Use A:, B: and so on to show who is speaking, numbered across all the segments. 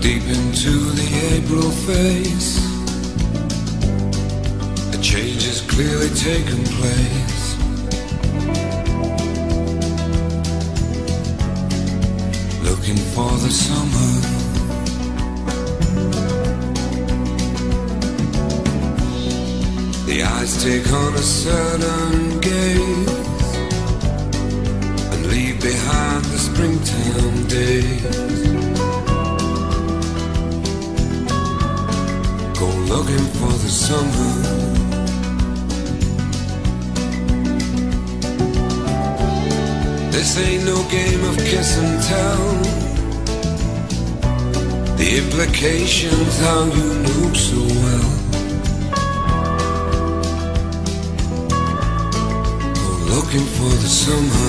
A: Deep into the April phase, a change has clearly taken place. Looking for the summer, the eyes take on a certain gaze and leave behind the springtime days. Go looking for the summer. This ain't no game of kiss and tell. The implications how you knew so well. Go looking for the summer.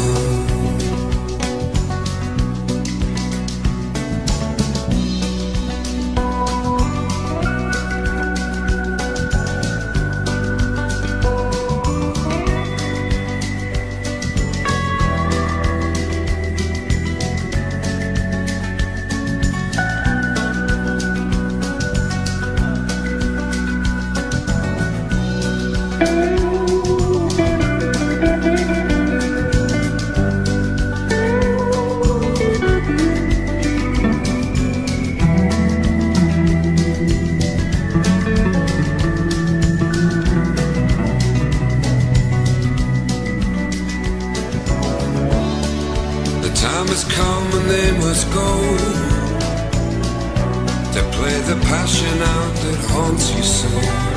A: Time has come and they must go to play the passion out that haunts you so.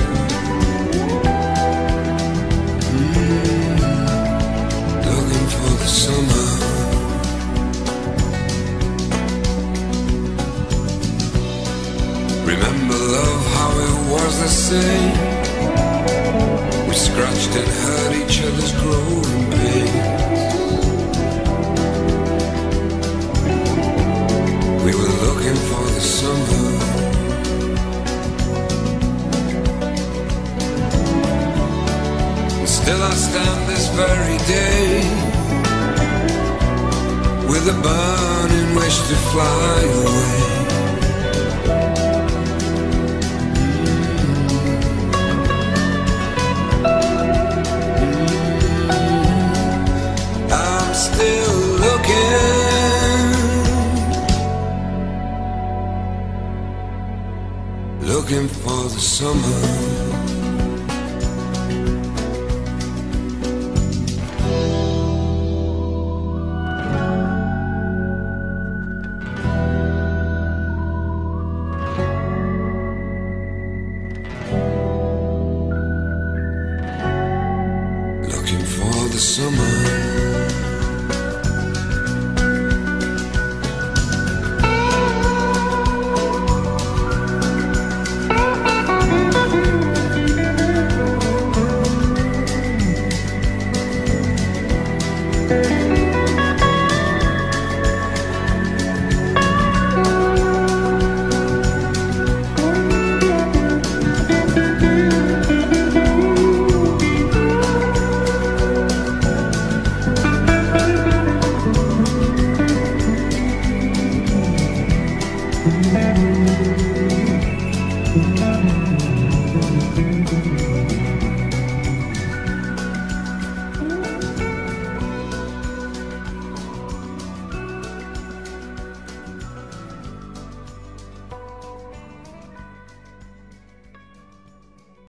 A: Looking for the summer. Remember love, how it was the same. We scratched and hurt each other's growing pain. We were looking for the summer. And still I stand this very day with a burning wish to fly away. I'm still looking for the summer. Looking for the summer.